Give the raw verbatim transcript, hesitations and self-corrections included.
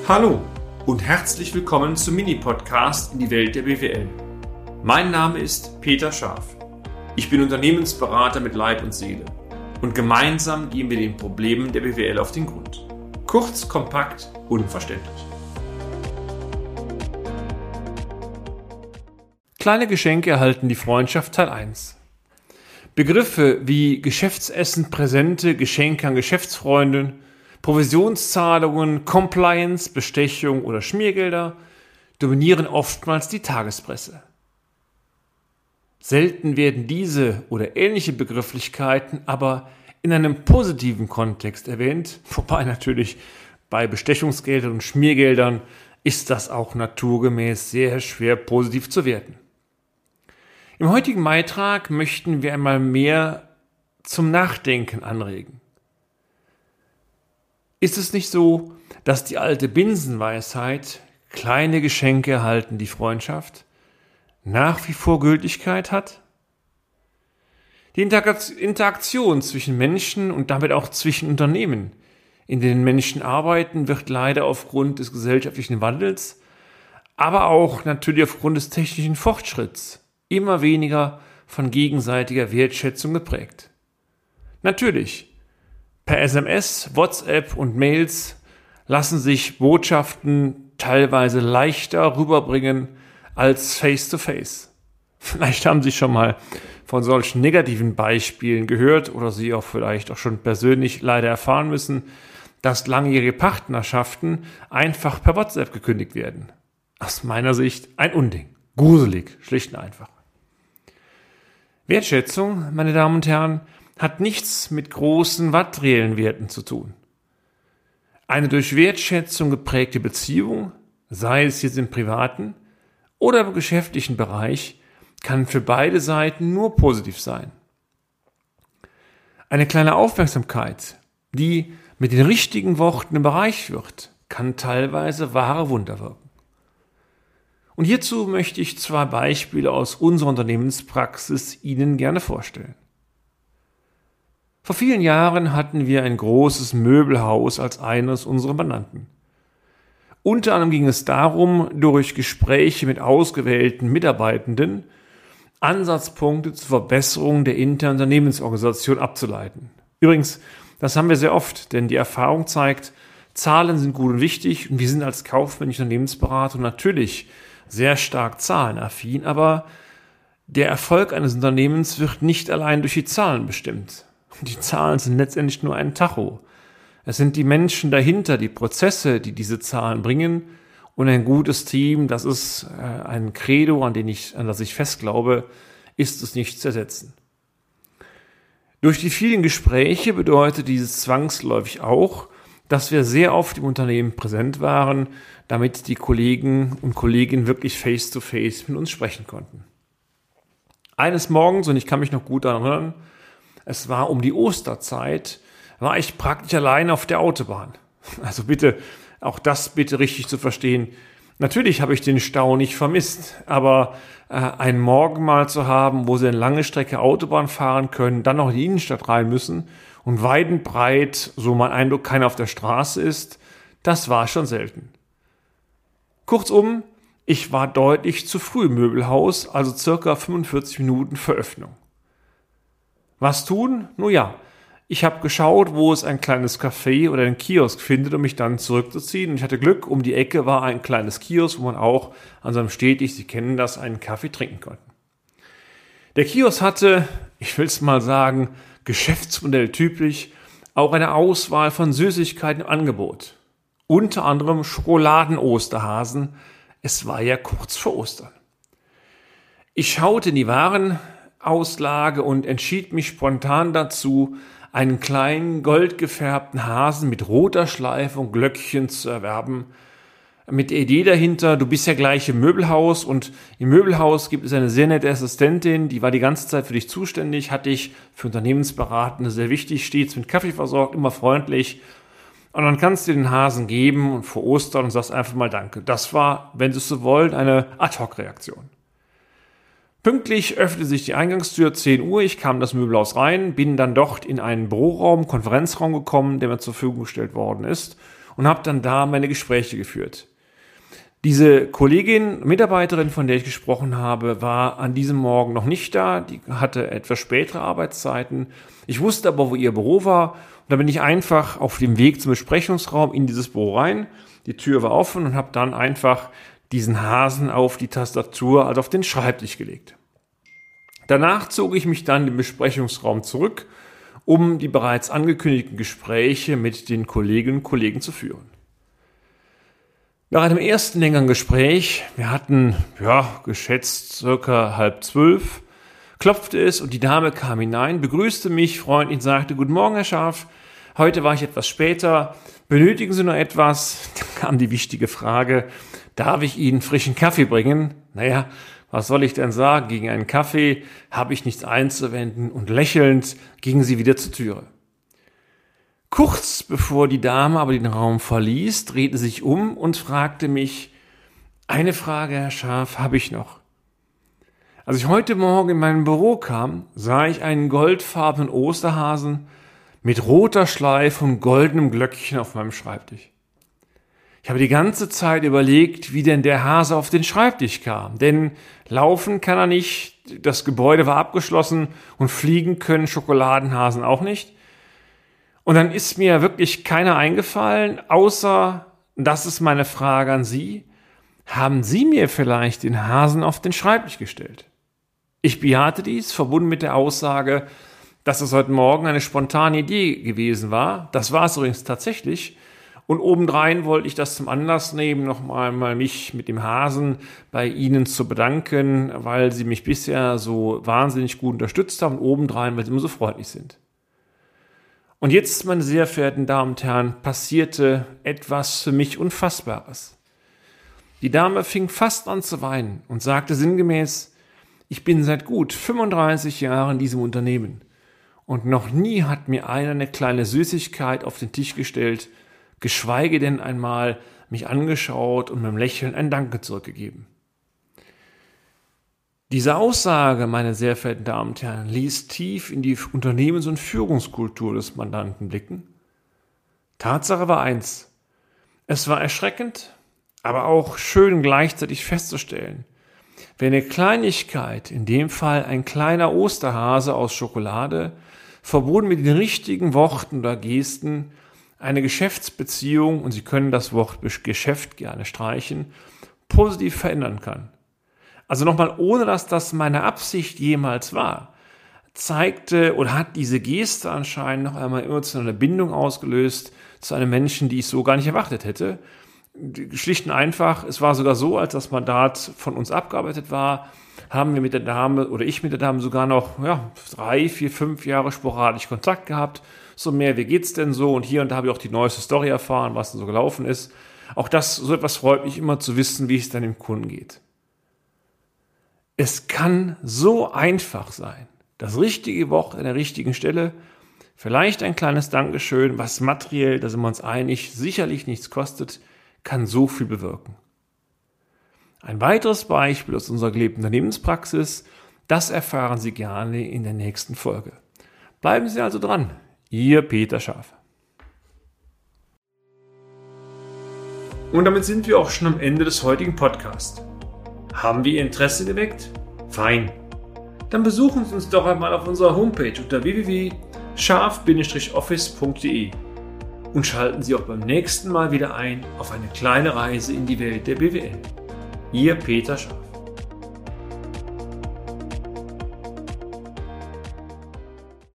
Hallo und herzlich willkommen zum Mini-Podcast in die Welt der B W L. Mein Name ist Peter Scharf. Ich bin Unternehmensberater mit Leib und Seele und gemeinsam gehen wir den Problemen der B W L auf den Grund. Kurz, kompakt, unverständlich. Kleine Geschenke erhalten die Freundschaft Teil eins. Begriffe wie Geschäftsessen, Präsente, Geschenke an Geschäftsfreunde, Provisionszahlungen, Compliance, Bestechung oder Schmiergelder dominieren oftmals die Tagespresse. Selten werden diese oder ähnliche Begrifflichkeiten aber in einem positiven Kontext erwähnt, wobei natürlich bei Bestechungsgeldern und Schmiergeldern ist das auch naturgemäß sehr schwer positiv zu werten. Im heutigen Beitrag möchten wir einmal mehr zum Nachdenken anregen. Ist es nicht so, dass die alte Binsenweisheit, kleine Geschenke erhalten die Freundschaft, nach wie vor Gültigkeit hat? Die Interaktion zwischen Menschen und damit auch zwischen Unternehmen, in denen Menschen arbeiten, wird leider aufgrund des gesellschaftlichen Wandels, aber auch natürlich aufgrund des technischen Fortschritts immer weniger von gegenseitiger Wertschätzung geprägt. Natürlich, per S M S, WhatsApp und Mails lassen sich Botschaften teilweise leichter rüberbringen als Face-to-Face. Vielleicht haben Sie schon mal von solchen negativen Beispielen gehört oder Sie auch vielleicht auch schon persönlich leider erfahren müssen, dass langjährige Partnerschaften einfach per WhatsApp gekündigt werden. Aus meiner Sicht ein Unding. Gruselig, schlicht und einfach. Wertschätzung, meine Damen und Herren, hat nichts mit großen materiellen Werten zu tun. Eine durch Wertschätzung geprägte Beziehung, sei es jetzt im privaten oder im geschäftlichen Bereich, kann für beide Seiten nur positiv sein. Eine kleine Aufmerksamkeit, die mit den richtigen Worten überreicht wird, kann teilweise wahre Wunder wirken. Und hierzu möchte ich zwei Beispiele aus unserer Unternehmenspraxis Ihnen gerne vorstellen. Vor vielen Jahren hatten wir ein großes Möbelhaus als eines unserer Mandanten. Unter anderem ging es darum, durch Gespräche mit ausgewählten Mitarbeitenden Ansatzpunkte zur Verbesserung der internen Unternehmensorganisation abzuleiten. Übrigens, das haben wir sehr oft, denn die Erfahrung zeigt, Zahlen sind gut und wichtig und wir sind als kaufmännische Unternehmensberater natürlich sehr stark zahlenaffin, aber der Erfolg eines Unternehmens wird nicht allein durch die Zahlen bestimmt. Die Zahlen sind letztendlich nur ein Tacho. Es sind die Menschen dahinter, die Prozesse, die diese Zahlen bringen. Und ein gutes Team, das ist ein Credo, an, den ich, an das ich fest glaube, ist es nicht zu ersetzen. Durch die vielen Gespräche bedeutet dieses zwangsläufig auch, dass wir sehr oft im Unternehmen präsent waren, damit die Kollegen und Kolleginnen wirklich face-to-face mit uns sprechen konnten. Eines Morgens, und ich kann mich noch gut daran erinnern, es war um die Osterzeit, war ich praktisch allein auf der Autobahn. Also bitte, auch das bitte richtig zu verstehen. Natürlich habe ich den Stau nicht vermisst, aber äh, einen Morgen mal zu haben, wo Sie eine lange Strecke Autobahn fahren können, dann noch in die Innenstadt rein müssen und weit und breit, so mein Eindruck, keiner auf der Straße ist, das war schon selten. Kurzum, ich war deutlich zu früh im Möbelhaus, also circa fünfundvierzig Minuten vor Öffnung. Was tun? Nun ja, ich habe geschaut, wo es ein kleines Café oder einen Kiosk findet, um mich dann zurückzuziehen. Und ich hatte Glück, um die Ecke war ein kleines Kiosk, wo man auch an seinem Stehtisch, Sie kennen das, einen Kaffee trinken konnte. Der Kiosk hatte, ich will es mal sagen, Geschäftsmodell typisch, auch eine Auswahl von Süßigkeiten im Angebot. Unter anderem Schokoladen-Osterhasen. Es war ja kurz vor Ostern. Ich schaute in die Warenauslage und entschied mich spontan dazu, einen kleinen goldgefärbten Hasen mit roter Schleife und Glöckchen zu erwerben. Mit der Idee dahinter, du bist ja gleich im Möbelhaus und im Möbelhaus gibt es eine sehr nette Assistentin, die war die ganze Zeit für dich zuständig, hat dich für Unternehmensberatende sehr wichtig, stets mit Kaffee versorgt, immer freundlich. Und dann kannst du dir den Hasen geben und vor Ostern und sagst einfach mal Danke. Das war, wenn Sie es so wollen, eine Ad-Hoc-Reaktion. Pünktlich öffnete sich die Eingangstür, zehn Uhr, ich kam in das Möbelhaus rein, bin dann dort in einen Büroraum, Konferenzraum gekommen, der mir zur Verfügung gestellt worden ist und habe dann da meine Gespräche geführt. Diese Kollegin, Mitarbeiterin, von der ich gesprochen habe, war an diesem Morgen noch nicht da. Die hatte etwas spätere Arbeitszeiten. Ich wusste aber, wo ihr Büro war. Und da bin ich einfach auf dem Weg zum Besprechungsraum in dieses Büro rein. Die Tür war offen und habe dann einfach diesen Hasen auf die Tastatur, also auf den Schreibtisch gelegt. Danach zog ich mich dann in den Besprechungsraum zurück, um die bereits angekündigten Gespräche mit den Kolleginnen und Kollegen zu führen. Nach einem ersten längeren Gespräch, wir hatten, ja, geschätzt circa halb zwölf, klopfte es und die Dame kam hinein, begrüßte mich freundlich und sagte: Guten Morgen, Herr Scharf, heute war ich etwas später, benötigen Sie noch etwas? Dann kam die wichtige Frage: Darf ich Ihnen frischen Kaffee bringen? Naja, was soll ich denn sagen? Gegen einen Kaffee habe ich nichts einzuwenden, und lächelnd ging sie wieder zur Türe. Kurz bevor die Dame aber den Raum verließ, drehte sie sich um und fragte mich: Eine Frage, Herr Scharf, habe ich noch. Als ich heute Morgen in mein Büro kam, sah ich einen goldfarbenen Osterhasen mit roter Schleife und goldenem Glöckchen auf meinem Schreibtisch. Ich habe die ganze Zeit überlegt, wie denn der Hase auf den Schreibtisch kam. Denn laufen kann er nicht, das Gebäude war abgeschlossen und fliegen können Schokoladenhasen auch nicht. Und dann ist mir wirklich keiner eingefallen, außer, das ist meine Frage an Sie: Haben Sie mir vielleicht den Hasen auf den Schreibtisch gestellt? Ich bejahte dies, verbunden mit der Aussage, dass es heute Morgen eine spontane Idee gewesen war. Das war es übrigens tatsächlich. Und obendrein wollte ich das zum Anlass nehmen, nochmal mal mich mit dem Hasen bei Ihnen zu bedanken, weil Sie mich bisher so wahnsinnig gut unterstützt haben, und obendrein, weil Sie immer so freundlich sind. Und jetzt, meine sehr verehrten Damen und Herren, passierte etwas für mich Unfassbares. Die Dame fing fast an zu weinen und sagte sinngemäß: Ich bin seit gut fünfunddreißig Jahren in diesem Unternehmen und noch nie hat mir einer eine kleine Süßigkeit auf den Tisch gestellt, geschweige denn einmal mich angeschaut und mit einem Lächeln ein Danke zurückgegeben. Diese Aussage, meine sehr verehrten Damen und Herren, ließ tief in die Unternehmens- und Führungskultur des Mandanten blicken. Tatsache war eins: Es war erschreckend, aber auch schön gleichzeitig festzustellen, wenn eine Kleinigkeit, in dem Fall ein kleiner Osterhase aus Schokolade, verbunden mit den richtigen Worten oder Gesten, eine Geschäftsbeziehung, und Sie können das Wort Geschäft gerne streichen, positiv verändern kann. Also nochmal, ohne dass das meine Absicht jemals war, zeigte oder hat diese Geste anscheinend noch einmal emotionale Bindung ausgelöst zu einem Menschen, die ich so gar nicht erwartet hätte. Schlicht und einfach, es war sogar so, als das Mandat von uns abgearbeitet war, haben wir mit der Dame oder ich mit der Dame sogar noch ja, drei, vier, fünf Jahre sporadisch Kontakt gehabt. So mehr, wie geht's denn so? Und hier und da habe ich auch die neueste Story erfahren, was denn so gelaufen ist. Auch das, so etwas freut mich immer zu wissen, wie es dann dem Kunden geht. Es kann so einfach sein. Das richtige Wort an der richtigen Stelle, vielleicht ein kleines Dankeschön, was materiell, da sind wir uns einig, sicherlich nichts kostet, kann so viel bewirken. Ein weiteres Beispiel aus unserer gelebten Unternehmenspraxis, das erfahren Sie gerne in der nächsten Folge. Bleiben Sie also dran. Ihr Peter Scharf. Und damit sind wir auch schon am Ende des heutigen Podcasts. Haben wir Ihr Interesse geweckt? Fein. Dann besuchen Sie uns doch einmal auf unserer Homepage unter w w w punkt scharf Bindestrich office punkt de und schalten Sie auch beim nächsten Mal wieder ein auf eine kleine Reise in die Welt der B W L. Ihr Peter Scharf.